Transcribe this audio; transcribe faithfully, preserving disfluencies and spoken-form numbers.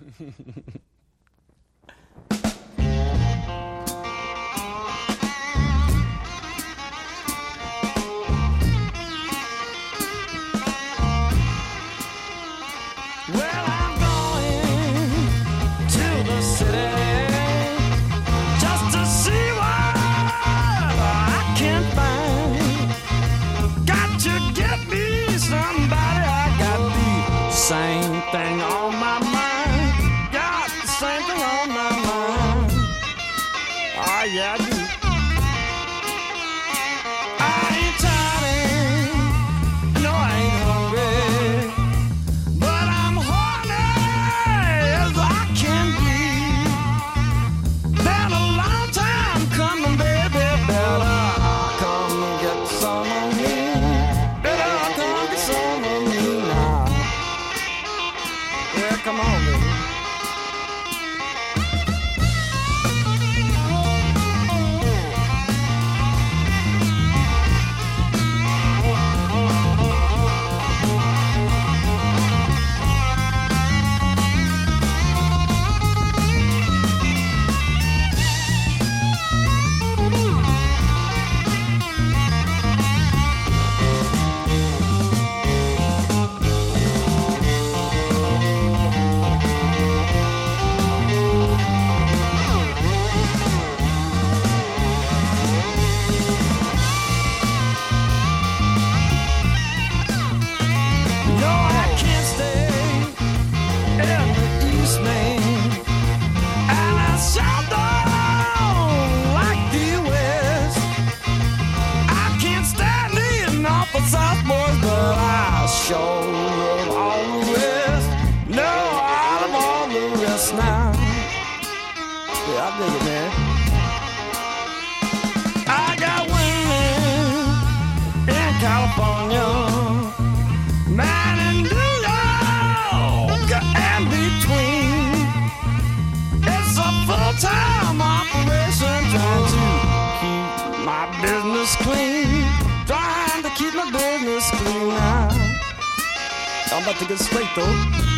Well, I'm going to the city just to see what I can find. Got to get me somebody. I got the same thing on my mind. Got the same thing on my mind. Oh, yeah, I do. I ain't tired, no, I ain't hungry, but I'm horny as I can be. Been a long time coming, baby. Better come and get some of me. Better come get some of me now. Yeah, come on, baby. No, I can't stay in the East, man, and I sure don't like the West. I can't stand eating off of South boys, but I sure love all the rest. No, out of all the rest now. Yeah, I dig it, man. I got women in California, man in New York and between. It's a full-time operation trying to keep my business clean. Trying to keep my business clean now. I'm about to get straight though.